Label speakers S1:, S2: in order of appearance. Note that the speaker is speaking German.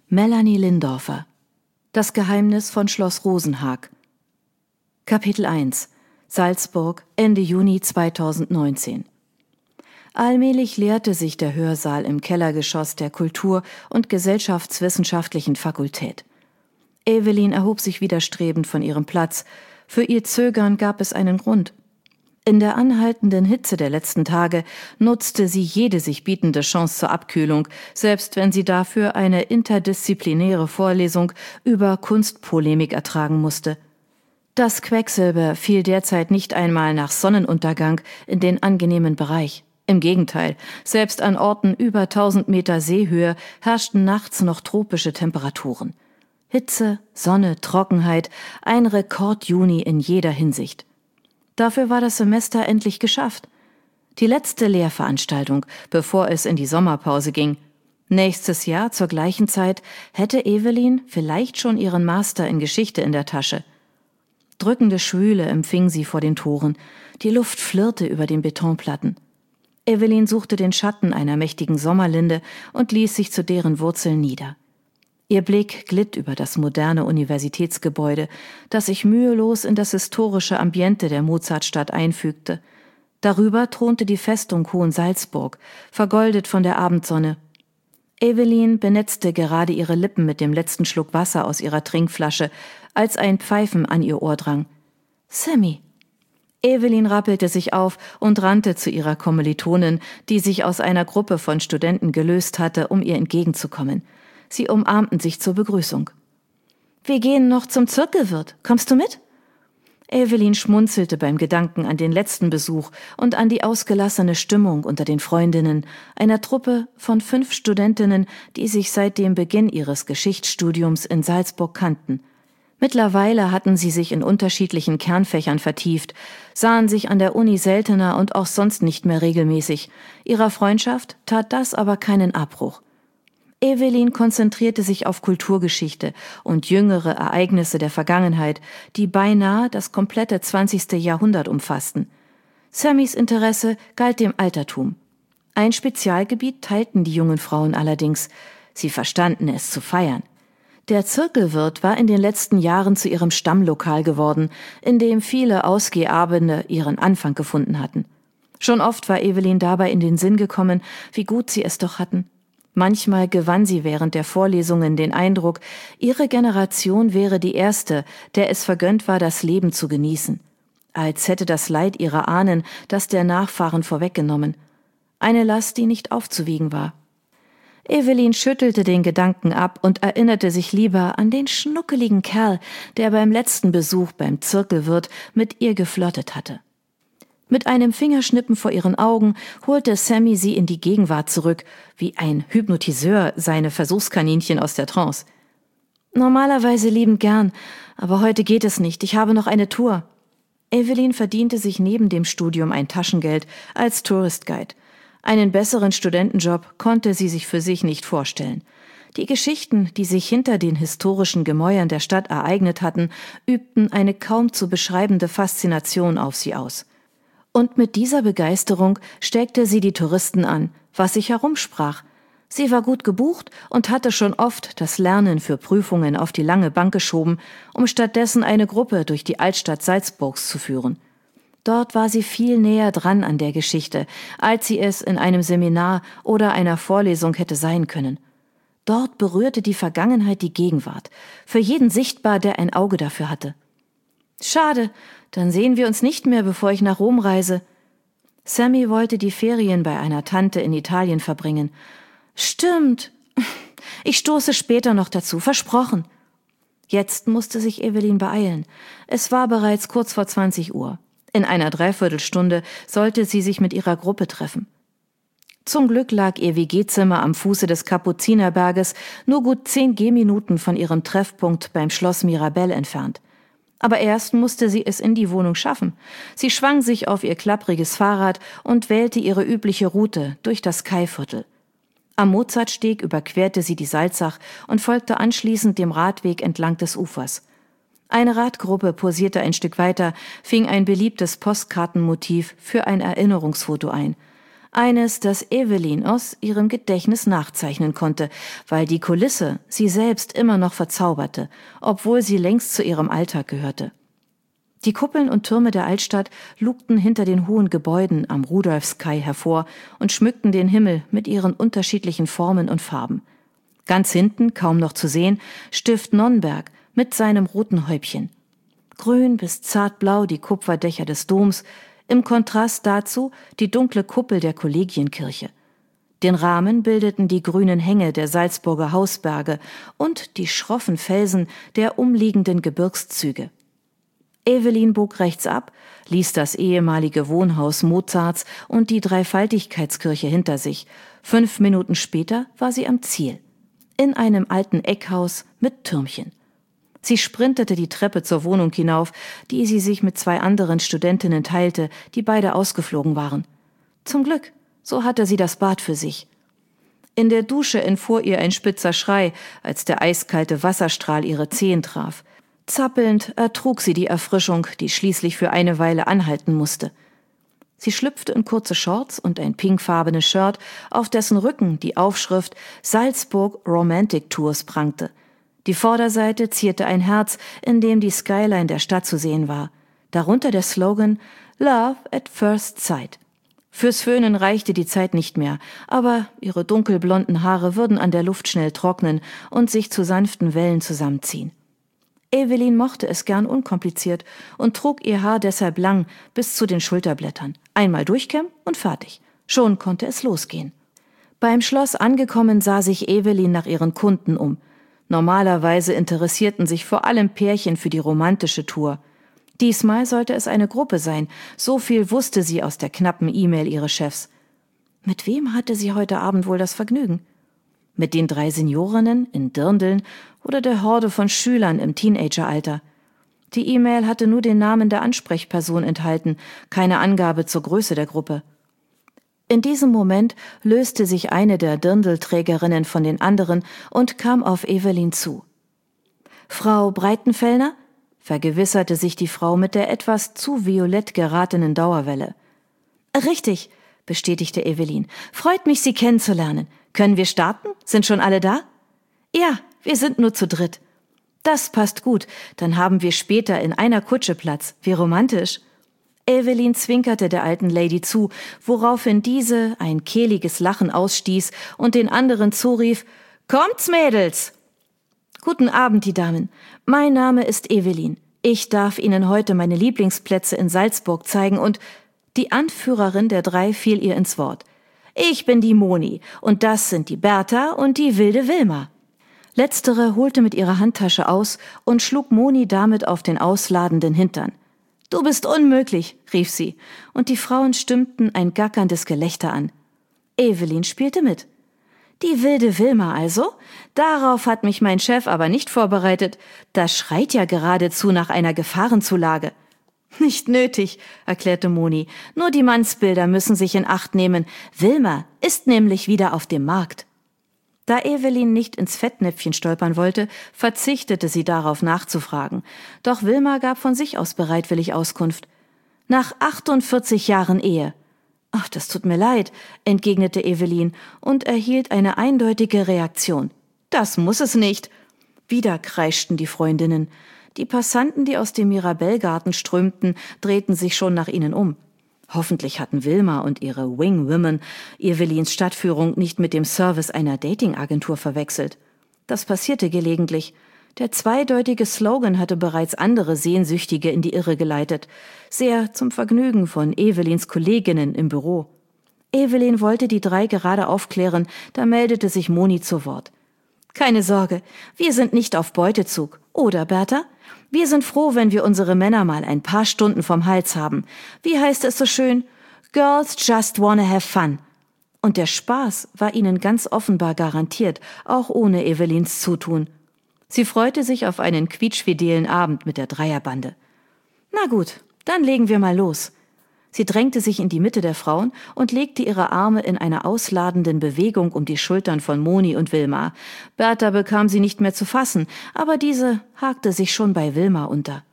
S1: Melanie Lindorfer. Das Geheimnis von Schloss Rosenhag. Kapitel 1. Salzburg, Ende Juni 2019. Allmählich leerte sich der Hörsaal im Kellergeschoss der Kultur- und Gesellschaftswissenschaftlichen Fakultät. Evelyn erhob sich widerstrebend von ihrem Platz. Für ihr Zögern gab es einen Grund. In der anhaltenden Hitze der letzten Tage nutzte sie jede sich bietende Chance zur Abkühlung, selbst wenn sie dafür eine interdisziplinäre Vorlesung über Kunstpolemik ertragen musste. Das Quecksilber fiel derzeit nicht einmal nach Sonnenuntergang in den angenehmen Bereich. Im Gegenteil, selbst an Orten über 1000 Meter Seehöhe herrschten nachts noch tropische Temperaturen. Hitze, Sonne, Trockenheit, ein Rekord-Juni in jeder Hinsicht. Dafür war das Semester endlich geschafft. Die letzte Lehrveranstaltung, bevor es in die Sommerpause ging. Nächstes Jahr zur gleichen Zeit hätte Evelyn vielleicht schon ihren Master in Geschichte in der Tasche. Drückende Schwüle empfing sie vor den Toren. Die Luft flirrte über den Betonplatten. Evelyn suchte den Schatten einer mächtigen Sommerlinde und ließ sich zu deren Wurzeln nieder. Ihr Blick glitt über das moderne Universitätsgebäude, das sich mühelos in das historische Ambiente der Mozartstadt einfügte. Darüber thronte die Festung Hohensalzburg, vergoldet von der Abendsonne. Evelyn benetzte gerade ihre Lippen mit dem letzten Schluck Wasser aus ihrer Trinkflasche, als ein Pfeifen an ihr Ohr drang. »Sammy!« Evelyn rappelte sich auf und rannte zu ihrer Kommilitonin, die sich aus einer Gruppe von Studenten gelöst hatte, um ihr entgegenzukommen. Sie umarmten sich zur Begrüßung. »Wir gehen noch zum Zirkelwirt. Kommst du mit?« Evelyn schmunzelte beim Gedanken an den letzten Besuch und an die ausgelassene Stimmung unter den Freundinnen, einer Truppe von 5 Studentinnen, die sich seit dem Beginn ihres Geschichtsstudiums in Salzburg kannten. Mittlerweile hatten sie sich in unterschiedlichen Kernfächern vertieft, sahen sich an der Uni seltener und auch sonst nicht mehr regelmäßig. Ihrer Freundschaft tat das aber keinen Abbruch. Evelyn konzentrierte sich auf Kulturgeschichte und jüngere Ereignisse der Vergangenheit, die beinahe das komplette 20. Jahrhundert umfassten. Sammys Interesse galt dem Altertum. Ein Spezialgebiet teilten die jungen Frauen allerdings. Sie verstanden es zu feiern. Der Zirkelwirt war in den letzten Jahren zu ihrem Stammlokal geworden, in dem viele Ausgehabende ihren Anfang gefunden hatten. Schon oft war Evelyn dabei in den Sinn gekommen, wie gut sie es doch hatten. Manchmal gewann sie während der Vorlesungen den Eindruck, ihre Generation wäre die erste, der es vergönnt war, das Leben zu genießen. Als hätte das Leid ihrer Ahnen das der Nachfahren vorweggenommen. Eine Last, die nicht aufzuwiegen war. Evelyn schüttelte den Gedanken ab und erinnerte sich lieber an den schnuckeligen Kerl, der beim letzten Besuch beim Zirkelwirt mit ihr geflirtet hatte. Mit einem Fingerschnippen vor ihren Augen holte Sammy sie in die Gegenwart zurück, wie ein Hypnotiseur seine Versuchskaninchen aus der Trance. »Normalerweise liebend gern, aber heute geht es nicht, ich habe noch eine Tour.« Evelyn verdiente sich neben dem Studium ein Taschengeld als Tourist Guide. Einen besseren Studentenjob konnte sie sich für sich nicht vorstellen. Die Geschichten, die sich hinter den historischen Gemäuern der Stadt ereignet hatten, übten eine kaum zu beschreibende Faszination auf sie aus. Und mit dieser Begeisterung steckte sie die Touristen an, was sich herumsprach. Sie war gut gebucht und hatte schon oft das Lernen für Prüfungen auf die lange Bank geschoben, um stattdessen eine Gruppe durch die Altstadt Salzburgs zu führen. Dort war sie viel näher dran an der Geschichte, als sie es in einem Seminar oder einer Vorlesung hätte sein können. Dort berührte die Vergangenheit die Gegenwart, für jeden sichtbar, der ein Auge dafür hatte. »Schade, dann sehen wir uns nicht mehr, bevor ich nach Rom reise.« Sammy wollte die Ferien bei einer Tante in Italien verbringen. »Stimmt. Ich stoße später noch dazu, versprochen.« Jetzt musste sich Evelyn beeilen. Es war bereits kurz vor 20 Uhr. In einer Dreiviertelstunde sollte sie sich mit ihrer Gruppe treffen. Zum Glück lag ihr WG-Zimmer am Fuße des Kapuzinerberges nur gut 10 Gehminuten von ihrem Treffpunkt beim Schloss Mirabell entfernt. Aber erst musste sie es in die Wohnung schaffen. Sie schwang sich auf ihr klappriges Fahrrad und wählte ihre übliche Route durch das Kaiviertel. Am Mozartsteg überquerte sie die Salzach und folgte anschließend dem Radweg entlang des Ufers. Eine Radgruppe posierte ein Stück weiter, fing ein beliebtes Postkartenmotiv für ein Erinnerungsfoto ein. Eines, das Evelyn aus ihrem Gedächtnis nachzeichnen konnte, weil die Kulisse sie selbst immer noch verzauberte, obwohl sie längst zu ihrem Alltag gehörte. Die Kuppeln und Türme der Altstadt lugten hinter den hohen Gebäuden am Rudolfskai hervor und schmückten den Himmel mit ihren unterschiedlichen Formen und Farben. Ganz hinten, kaum noch zu sehen, Stift Nonnberg mit seinem roten Häubchen. Grün bis zartblau die Kupferdächer des Doms, im Kontrast dazu die dunkle Kuppel der Kollegienkirche. Den Rahmen bildeten die grünen Hänge der Salzburger Hausberge und die schroffen Felsen der umliegenden Gebirgszüge. Evelyn bog rechts ab, ließ das ehemalige Wohnhaus Mozarts und die Dreifaltigkeitskirche hinter sich. 5 Minuten später war sie am Ziel. In einem alten Eckhaus mit Türmchen. Sie sprintete die Treppe zur Wohnung hinauf, die sie sich mit 2 anderen Studentinnen teilte, die beide ausgeflogen waren. Zum Glück, so hatte sie das Bad für sich. In der Dusche entfuhr ihr ein spitzer Schrei, als der eiskalte Wasserstrahl ihre Zehen traf. Zappelnd ertrug sie die Erfrischung, die schließlich für eine Weile anhalten musste. Sie schlüpfte in kurze Shorts und ein pinkfarbenes Shirt, auf dessen Rücken die Aufschrift Salzburg Romantic Tours prangte. Die Vorderseite zierte ein Herz, in dem die Skyline der Stadt zu sehen war. Darunter der Slogan Love at First Sight. Fürs Föhnen reichte die Zeit nicht mehr, aber ihre dunkelblonden Haare würden an der Luft schnell trocknen und sich zu sanften Wellen zusammenziehen. Evelyn mochte es gern unkompliziert und trug ihr Haar deshalb lang bis zu den Schulterblättern. Einmal durchkämmen und fertig. Schon konnte es losgehen. Beim Schloss angekommen sah sich Evelyn nach ihren Kunden um. Normalerweise interessierten sich vor allem Pärchen für die romantische Tour. Diesmal sollte es eine Gruppe sein, so viel wusste sie aus der knappen E-Mail ihres Chefs. Mit wem hatte sie heute Abend wohl das Vergnügen? Mit den 3 Seniorinnen in Dirndeln oder der Horde von Schülern im Teenageralter? Die E-Mail hatte nur den Namen der Ansprechperson enthalten, keine Angabe zur Größe der Gruppe. In diesem Moment löste sich eine der Dirndlträgerinnen von den anderen und kam auf Evelyn zu. »Frau Breitenfellner?« vergewisserte sich die Frau mit der etwas zu violett geratenen Dauerwelle. »Richtig«, bestätigte Evelyn. »Freut mich, Sie kennenzulernen. Können wir starten? Sind schon alle da?« »Ja, wir sind nur zu dritt.« »Das passt gut, dann haben wir später in einer Kutsche Platz. Wie romantisch.« Evelyn zwinkerte der alten Lady zu, woraufhin diese ein kehliges Lachen ausstieß und den anderen zurief, »Kommt's, Mädels!« »Guten Abend, die Damen. Mein Name ist Evelyn. Ich darf Ihnen heute meine Lieblingsplätze in Salzburg zeigen und...« Die Anführerin der 3 fiel ihr ins Wort. »Ich bin die Moni und das sind die Bertha und die wilde Wilma.« Letztere holte mit ihrer Handtasche aus und schlug Moni damit auf den ausladenden Hintern. »Du bist unmöglich«, rief sie, und die Frauen stimmten ein gackerndes Gelächter an. Evelyn spielte mit. »Die wilde Wilma also? Darauf hat mich mein Chef aber nicht vorbereitet. Das schreit ja geradezu nach einer Gefahrenzulage.« »Nicht nötig«, erklärte Moni, »nur die Mannsbilder müssen sich in Acht nehmen. Wilma ist nämlich wieder auf dem Markt.« Da Evelyn nicht ins Fettnäpfchen stolpern wollte, verzichtete sie darauf nachzufragen. Doch Wilma gab von sich aus bereitwillig Auskunft. »Nach 48 Jahren Ehe.« »Ach, das tut mir leid«, entgegnete Evelyn und erhielt eine eindeutige Reaktion. »Das muss es nicht.« Wieder kreischten die Freundinnen. Die Passanten, die aus dem Mirabellgarten strömten, drehten sich schon nach ihnen um. Hoffentlich hatten Wilma und ihre Wing-Women Evelyns Stadtführung nicht mit dem Service einer Datingagentur verwechselt. Das passierte gelegentlich. Der zweideutige Slogan hatte bereits andere Sehnsüchtige in die Irre geleitet, sehr zum Vergnügen von Evelyns Kolleginnen im Büro. Evelyn wollte die 3 gerade aufklären, da meldete sich Moni zu Wort. »Keine Sorge, wir sind nicht auf Beutezug, oder Bertha? Wir sind froh, wenn wir unsere Männer mal ein paar Stunden vom Hals haben. Wie heißt es so schön? Girls just wanna have fun.« Und der Spaß war ihnen ganz offenbar garantiert, auch ohne Evelyns Zutun. Sie freute sich auf einen quietschfidelen Abend mit der Dreierbande. »Na gut, dann legen wir mal los.« Sie drängte sich in die Mitte der Frauen und legte ihre Arme in einer ausladenden Bewegung um die Schultern von Moni und Wilma. Bertha bekam sie nicht mehr zu fassen, aber diese hakte sich schon bei Wilma unter.